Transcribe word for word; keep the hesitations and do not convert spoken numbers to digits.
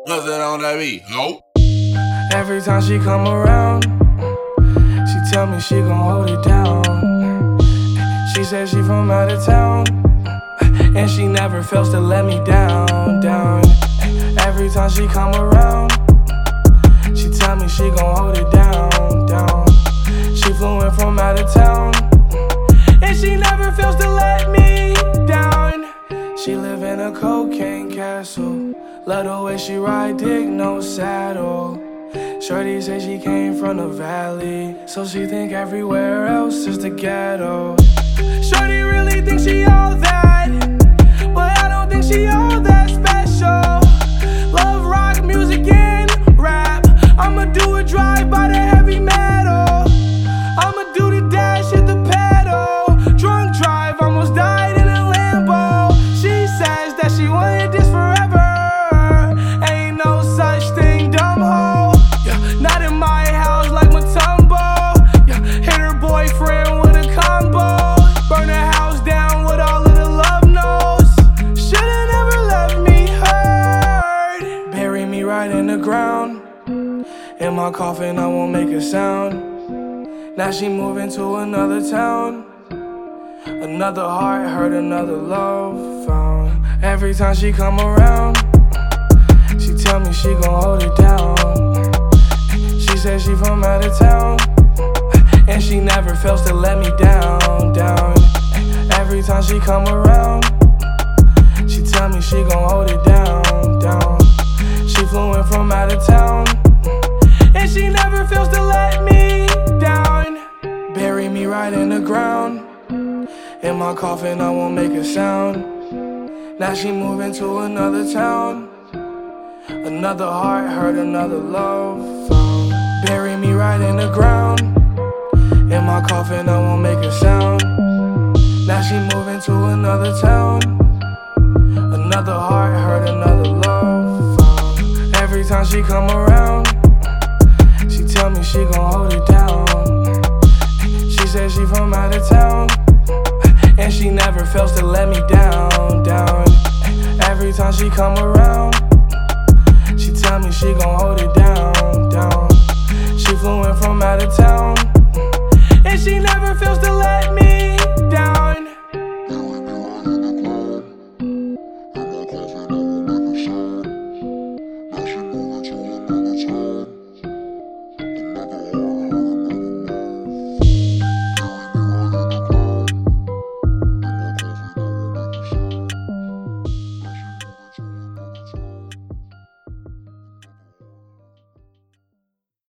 What's it on that beat, ho? Every time she come around, she tell me she gon' hold it down. She said she from out of town, and she never fails to let me down, down. Every time she come around, she tell me she gon' hold it down, down. She flew in from out of town, and she never fails to let me down. She live in a cocaine castle, love the way she ride dick, no saddle. Shorty say she came from the valley, so she think everywhere else is the ghetto. Shorty really think she all that, but I don't think she all that special. Love rock music and rap, I'ma do a drive by the heavy metal. I'ma do the dash, hit the pedal. Drunk drive, almost died in a Lambo. She says that she wanted this forever, ain't no such thing, dumb hoe. Yeah, not in my house like Matumbo. Yeah, hit her boyfriend with a combo. Burn her house down with all of the love notes. Shoulda never left me hurt. Bury me right in the ground. In my coffin, I won't make a sound. Now she moving to another town. Another heart hurt, another love found. Every time she come around, she tell me she gon' hold it down. She said she from out of town, and she never fails to let me down, down. Every time she come around, she tell me she gon' hold it down, down. She flew in from out of town, and she never fails to let me down. Bury me right in the ground. In my coffin, I won't make a sound. Now she moving to another town. Another heart hurt, another love found. Bury me right in the ground. In my coffin, I won't make a sound. Now she moving to another town. Another heart hurt, another love found. Every time she come around, she tell me she gon' hold it down. She said she from out of town, and she never fails to let me down, down. Every time she come around, she tell me she gon' hold it down, down. She flew in from out of town, and she never fails to